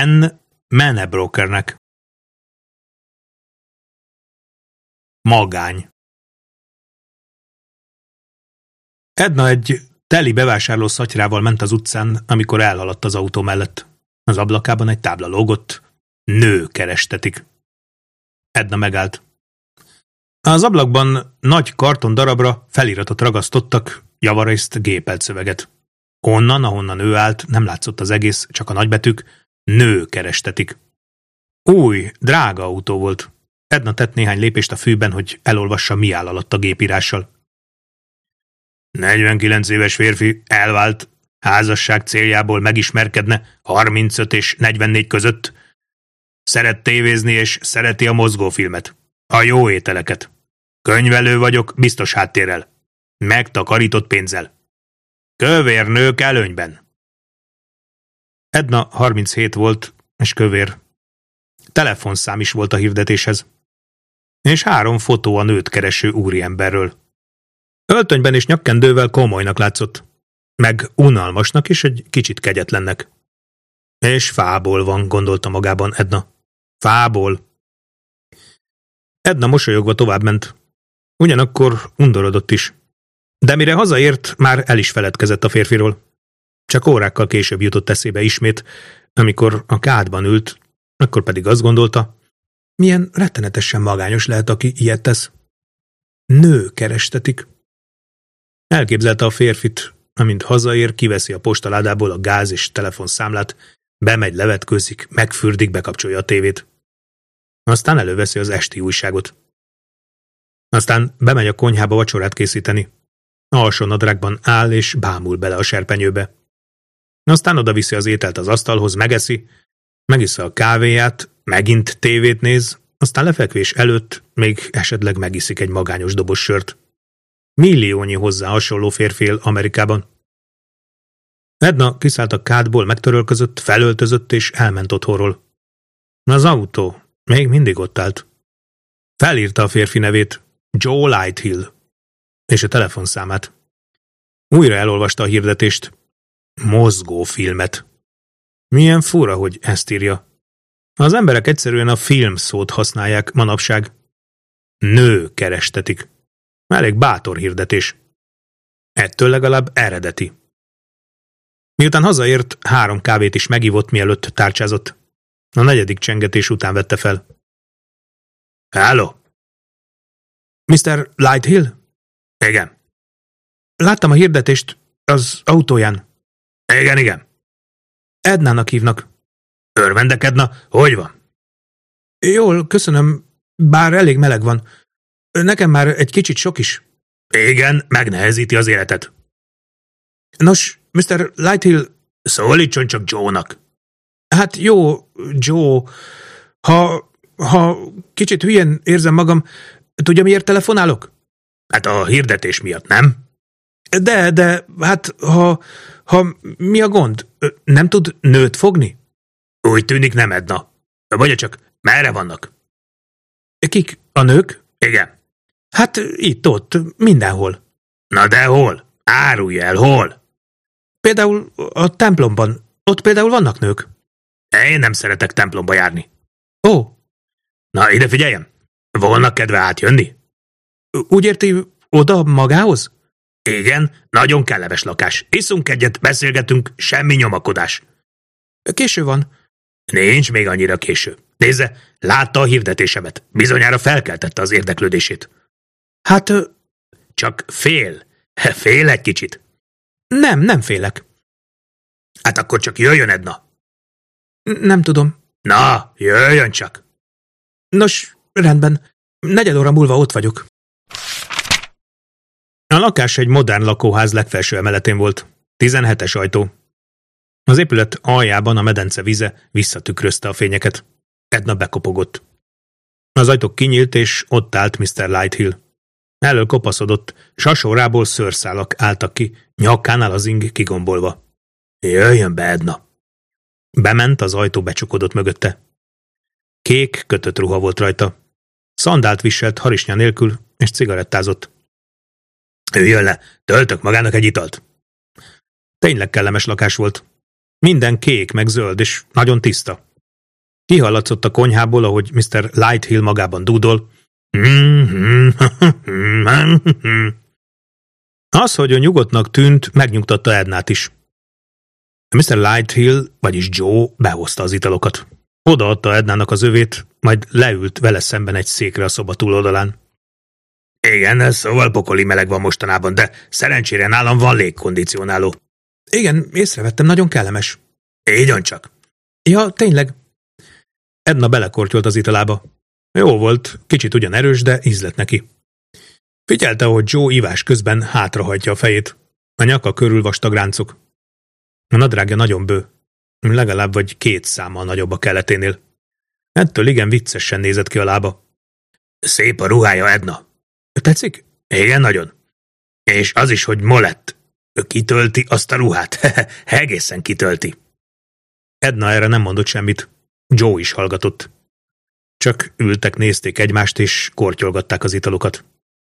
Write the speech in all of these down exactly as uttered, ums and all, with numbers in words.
Ben Manebrokernek. Magány. Edna egy teli bevásárló szatyrával ment az utcán, amikor elhaladt az autó mellett. Az ablakában egy tábla lógott. Nő kerestetik. Edna megállt. Az ablakban nagy karton darabra feliratot ragasztottak, javarészt gépelt szöveget. Onnan, ahonnan ő állt, nem látszott az egész, csak a nagybetűk. Nő kerestetik. Új, drága autó volt. Edna tett néhány lépést a fűben, hogy elolvassa, mi áll alatt a gépírással. negyvenkilenc éves férfi elvált, házasság céljából megismerkedne harmincöt és negyvennégy között. Szeret tévézni és szereti a mozgófilmet. A jó ételeket. Könyvelő vagyok, biztos háttérrel. Megtakarított pénzzel. Kövér nők előnyben. Edna harminchét volt, és kövér. Telefonszám is volt a hirdetéshez. És három fotó a nőt kereső úriemberről. Öltönyben és nyakkendővel komolynak látszott. Meg unalmasnak és egy kicsit kegyetlennek. És fából van, gondolta magában Edna. Fából. Edna mosolyogva továbbment. Ugyanakkor undorodott is. De mire hazaért, már el is feledkezett a férfiról. Csak órákkal később jutott eszébe ismét, amikor a kádban ült, akkor pedig azt gondolta, milyen rettenetesen magányos lehet, aki ilyet tesz. Nő kerestetik. Elképzelte a férfit, amint hazaér, kiveszi a postaládából a gáz és telefonszámlát, bemegy, levetkőzik, megfürdik, bekapcsolja a tévét. Aztán előveszi az esti újságot. Aztán bemegy a konyhába vacsorát készíteni. Alsónadrágban áll és bámul bele a serpenyőbe. Aztán odaviszi az ételt az asztalhoz, megeszi, megissza a kávéját, megint tévét néz, aztán lefekvés előtt még esetleg megiszik egy magányos dobos sört. Milliónyi hozzá hasonló férfi él Amerikában. Edna kiszállt a kádból, megtörölközött, felöltözött és elment otthonról. Az autó még mindig ott állt. Felírta a férfi nevét, Joe Lighthill, és a telefonszámát. Újra elolvasta a hirdetést. Mozgófilmet. Milyen fura, hogy ezt írja. Az emberek egyszerűen a film szót használják manapság. Nő kerestetik. Elég bátor hirdetés. Ettől legalább eredeti. Miután hazaért, három kávét is megivott, mielőtt tárcsázott. A negyedik csengetés után vette fel. Háló? miszter Lighthill? Igen. Láttam a hirdetést az autóján. Igen, igen. Ednának hívnak. Örvendek, Edna, hogy van? Jól, köszönöm, bár elég meleg van. Nekem már egy kicsit sok is. Igen, megnehezíti az életet. Nos, miszter Lighthill, szólítson csak Joe-nak. Hát jó, Joe, ha, ha kicsit hülyén érzem magam, tudja, miért telefonálok? Hát a hirdetés miatt, nem? De, de, hát, ha, ha mi a gond? Nem tud nőt fogni? Úgy tűnik, nem, Edna. Vagy csak, merre vannak? Kik? A nők? Igen. Hát itt-ott, mindenhol. Na de hol? Árulj el, hol? Például a templomban. Ott például vannak nők. Én nem szeretek templomba járni. Ó. Na, ide figyeljen. Volna kedve átjönni? Úgy érti, oda magához? Igen, nagyon kellemes lakás. Iszunk egyet, beszélgetünk, semmi nyomakodás. Késő van. Nincs még annyira késő. Nézze, látta a hirdetésemet. Bizonyára felkeltette az érdeklődését. Hát... Csak fél. Fél egy kicsit. Nem, nem félek. Hát akkor csak jöjjön, Edna. Nem tudom. Na, jöjjön csak. Nos, rendben. Negyed óra múlva ott vagyok. A lakás egy modern lakóház legfelső emeletén volt. tizenhetes ajtó. Az épület aljában a medence vize visszatükrözte a fényeket. Edna bekopogott. Az ajtó kinyílt, és ott állt miszter Lighthill. Elől kopaszodott, sasórából szőrszálak álltak ki, nyakánál az ing kigombolva. Jöjjön be, Edna! Bement, az ajtó becsukodott mögötte. Kék, kötött ruha volt rajta. Szandált viselt harisnya nélkül, és cigarettázott. Üljön le, töltök magának egy italt. Tényleg kellemes lakás volt. Minden kék meg zöld, és nagyon tiszta. Kihallatszott a konyhából, ahogy miszter Lighthill magában dúdol. Az, hogy a nyugodtnak tűnt, megnyugtatta Ednát is. miszter Lighthill, vagyis Joe behozta az italokat. Odaadta Ednának az övét, majd leült vele szemben egy székre a szoba túloldalán. Igen, szóval pokoli meleg van mostanában, de szerencsére nálam van légkondicionáló. Igen, észrevettem, nagyon kellemes. Így csak. Ja, tényleg. Edna belekortyolt az italába. Jó volt, kicsit ugyan erős, de ízlett neki. Figyelte, hogy Joe ivás közben hátrahajtja a fejét. A nyaka körül vastag ráncok. A nadrágja nagyon bő. Legalább vagy két számmal nagyobb a keleténél. Ettől igen viccesen nézett ki a lába. Szép a ruhája, Edna. Tetszik? Igen, nagyon. És az is, hogy molett. Kitölti azt a ruhát. Egészen kitölti. Edna erre nem mondott semmit. Joe is hallgatott. Csak ültek, nézték egymást, és kortyolgatták az italokat.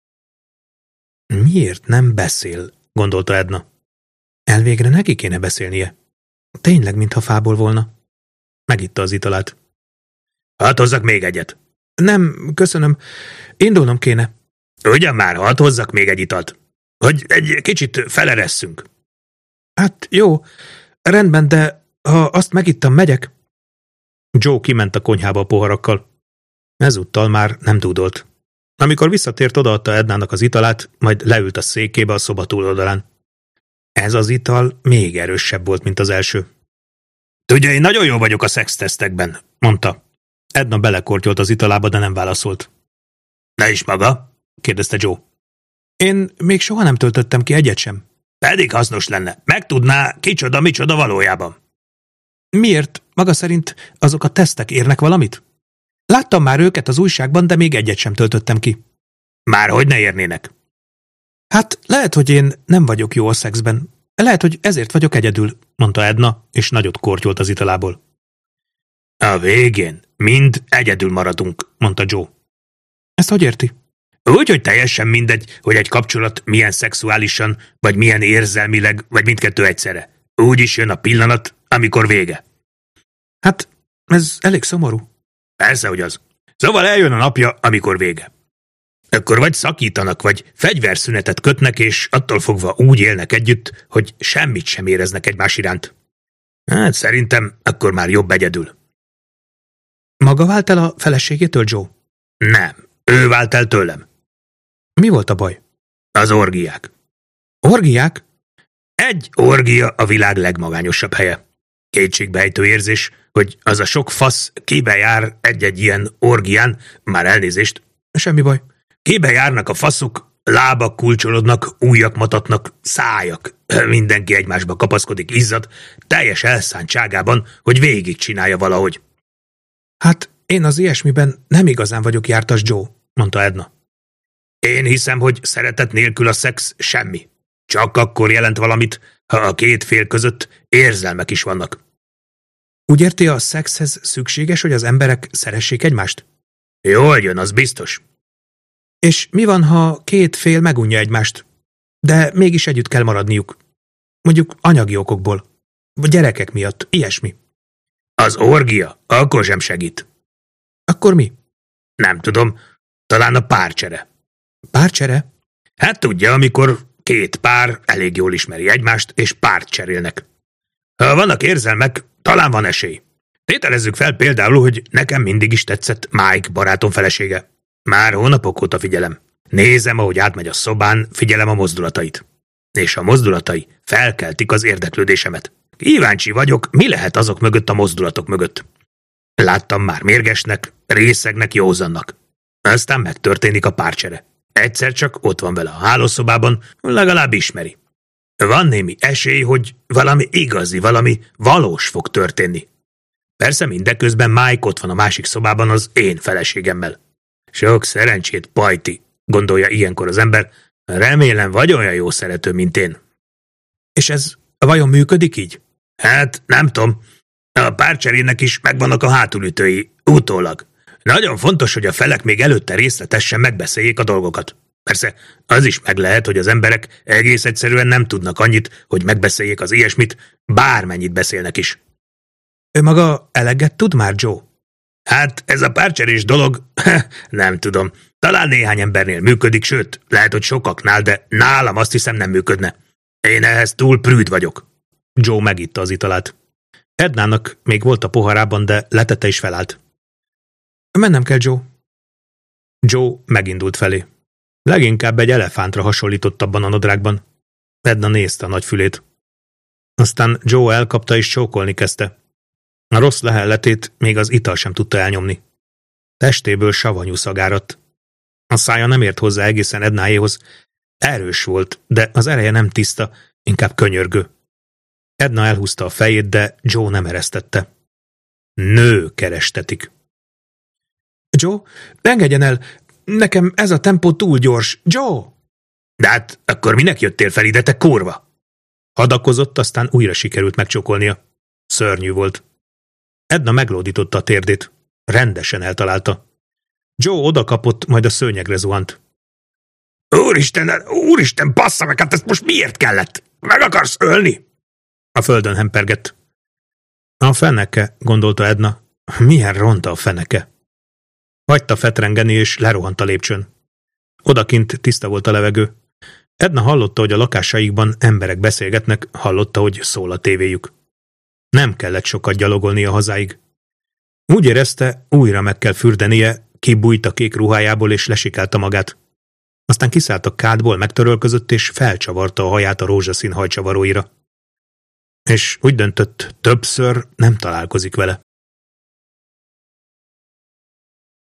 Miért nem beszél? Gondolta Edna. Elvégre neki kéne beszélnie. Tényleg, mintha fából volna. Megitta az italát. Hadd hozzak még egyet. Nem, köszönöm. Indulnom kéne. Ugyan már, hadd hozzak még egy italt. Hogy egy kicsit feleresszünk. Hát jó, rendben, de ha azt megittam, megyek. Joe kiment a konyhába a poharakkal. Ezúttal már nem dúdolt. Amikor visszatért, odaadta Ednának az italát, majd leült a székébe a szoba túloldalán. Ez az ital még erősebb volt, mint az első. Tudja, én nagyon jó vagyok a szextesztekben, mondta. Edna belekortyolt az italába, de nem válaszolt. Ne is maga? kérdezte Joe. Én még soha nem töltöttem ki egyet sem. Pedig hasznos lenne. Megtudná, kicsoda, micsoda valójában. Miért? Maga szerint azok a tesztek érnek valamit? Láttam már őket az újságban, de még egyet sem töltöttem ki. Márhogy ne érnének. Hát lehet, hogy én nem vagyok jó a szexben. Lehet, hogy ezért vagyok egyedül, mondta Edna, és nagyot kortyolt az italából. A végén mind egyedül maradunk, mondta Joe. Ezt hogy érti? Úgy, hogy teljesen mindegy, hogy egy kapcsolat milyen szexuálisan, vagy milyen érzelmileg, vagy mindkettő egyszerre. Úgy is jön a pillanat, amikor vége. Hát, ez elég szomorú. Persze, hogy az. Szóval eljön a napja, amikor vége. Akkor vagy szakítanak, vagy fegyverszünetet kötnek, és attól fogva úgy élnek együtt, hogy semmit sem éreznek egymás iránt. Hát szerintem akkor már jobb egyedül. Maga vált el a feleségétől, Joe? Nem, ő vált el tőlem. Mi volt a baj? Az orgiák. Orgiák? Egy orgia a világ legmagányosabb helye. Kétségbejtő érzés, hogy az a sok fasz kibe jár egy-egy ilyen orgián, már elnézést. Semmi baj. Kibe járnak a faszok, lábak kulcsolodnak, ujjak matatnak, szájak. Mindenki egymásba kapaszkodik, izzad, teljes elszántságában, hogy végigcsinálja valahogy. Hát én az ilyesmiben nem igazán vagyok jártas, Joe, mondta Edna. Én hiszem, hogy szeretet nélkül a szex semmi. Csak akkor jelent valamit, ha a két fél között érzelmek is vannak. Úgy érti, a szexhez szükséges, hogy az emberek szeressék egymást? Jól jön, az biztos. És mi van, ha két fél megunja egymást, de mégis együtt kell maradniuk? Mondjuk anyagi okokból, vagy gyerekek miatt, ilyesmi. Az orgia akkor sem segít. Akkor mi? Nem tudom, talán a párcsere. Párcsere? Hát tudja, amikor két pár elég jól ismeri egymást, és párt cserélnek. Ha vannak érzelmek, talán van esély. Tételezzük fel például, hogy nekem mindig is tetszett Mike barátom felesége. Már hónapok óta figyelem. Nézem, ahogy átmegy a szobán, figyelem a mozdulatait. És a mozdulatai felkeltik az érdeklődésemet. Kíváncsi vagyok, mi lehet azok mögött a mozdulatok mögött. Láttam már mérgesnek, részegnek, józannak. Aztán megtörténik a párcsere. Egyszer csak ott van vele a hálószobában, legalább ismeri. Van némi esély, hogy valami igazi, valami valós fog történni. Persze mindeközben Mike ott van a másik szobában az én feleségemmel. Sok szerencsét, pajti, gondolja ilyenkor az ember, remélem vagy olyan jó szerető, mint én. És ez vajon működik így? Hát, nem tudom. A párcserének is megvannak a hátulütői, utólag. Nagyon fontos, hogy a felek még előtte részletesen megbeszéljék a dolgokat. Persze, az is meg lehet, hogy az emberek egész egyszerűen nem tudnak annyit, hogy megbeszéljék az ilyesmit, bármennyit beszélnek is. Ő maga eleget tud már, Joe? Hát ez a párcserés dolog, nem tudom. Talán néhány embernél működik, sőt, lehet, hogy sokaknál, de nálam azt hiszem nem működne. Én ehhez túl prűd vagyok. Joe megitta az italát. Ednának még volt a poharában, de letette is felállt. Mennem kell, Joe. Joe megindult felé. Leginkább egy elefántra hasonlított abban a nadrágban. Edna nézte a nagy fülét. Aztán Joe elkapta és csókolni kezdte. A rossz lehelletét még az ital sem tudta elnyomni. Testéből savanyú szag áradt. A szája nem ért hozzá egészen Ednáéhoz. Erős volt, de az ereje nem tiszta, inkább könyörgő. Edna elhúzta a fejét, de Joe nem eresztette. Nő kerestetik. Joe, engedjen el! Nekem ez a tempó túl gyors. Joe! De hát akkor minek jöttél fel ide, te kurva? Hadakozott, aztán újra sikerült megcsókolnia. Szörnyű volt. Edna meglódította a térdét. Rendesen eltalálta. Joe odakapott, majd a szőnyegre zuhant. Úristen, úristen, bassza meg, hát ezt most miért kellett? Meg akarsz ölni? A földön hempergett. A feneke, gondolta Edna. Milyen ronta a feneke? Hagyta fetrengeni, és lerohant a lépcsőn. Odakint tiszta volt a levegő. Edna hallotta, hogy a lakásaikban emberek beszélgetnek, hallotta, hogy szól a tévéjük. Nem kellett sokat gyalogolni a hazáig. Úgy érezte, újra meg kell fürdenie, kibújt a kék ruhájából és lesikálta magát. Aztán kiszállt a kádból, megtörölközött és felcsavarta a haját a rózsaszín hajcsavaróira. És úgy döntött, többször nem találkozik vele.